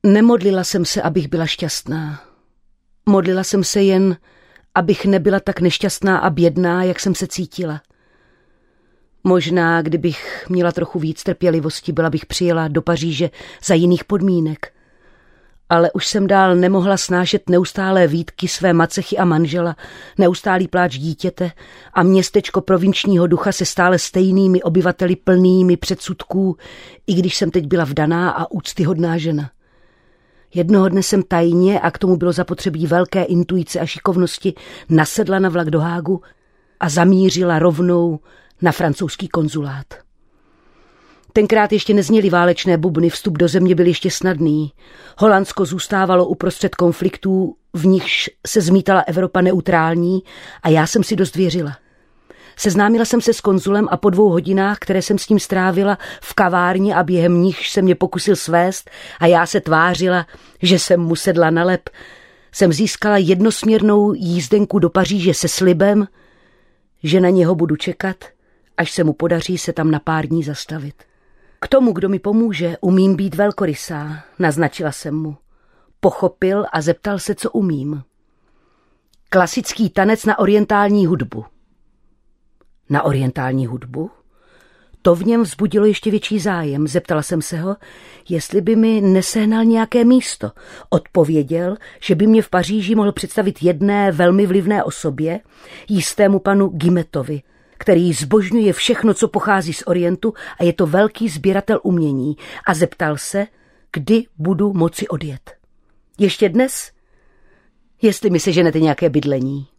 Nemodlila jsem se, abych byla šťastná. Modlila jsem se jen, abych nebyla tak nešťastná a bědná, jak jsem se cítila. Možná, kdybych měla trochu víc trpělivosti, byla bych přijela do Paříže za jiných podmínek. Ale už jsem dál nemohla snášet neustálé výtky své macechy a manžela, neustálý pláč dítěte a městečko provinčního ducha se stále stejnými obyvateli plnými předsudků, i když jsem teď byla vdaná a úctyhodná žena. Jednoho dne jsem tajně, a k tomu bylo zapotřebí velké intuice a šikovnosti, nasedla na vlak do Hágu a zamířila rovnou na francouzský konzulát. Tenkrát ještě nezněly válečné bubny, vstup do země byl ještě snadný. Holandsko zůstávalo uprostřed konfliktů, v nichž se zmítala Evropa neutrální, a já jsem si dost věřila. Seznámila jsem se s konzulem a po 2 hodinách, které jsem s ním strávila v kavárně a během nichž se mě pokusil svést a já se tvářila, že jsem mu sedla na lep, jsem získala jednosměrnou jízdenku do Paříže se slibem, že na něho budu čekat, až se mu podaří se tam na pár dní zastavit. K tomu, kdo mi pomůže, umím být velkorysá, naznačila jsem mu. Pochopil a zeptal se, co umím. Klasický tanec na orientální hudbu. Na orientální hudbu? To v něm vzbudilo ještě větší zájem. Zeptala jsem se ho, jestli by mi nesehnal nějaké místo. Odpověděl, že by mě v Paříži mohl představit jedné velmi vlivné osobě, jistému panu Guimetovi, který zbožňuje všechno, co pochází z Orientu a je to velký sběratel umění, a zeptal se, kdy budu moci odjet. Ještě dnes? Jestli mi seženete nějaké bydlení.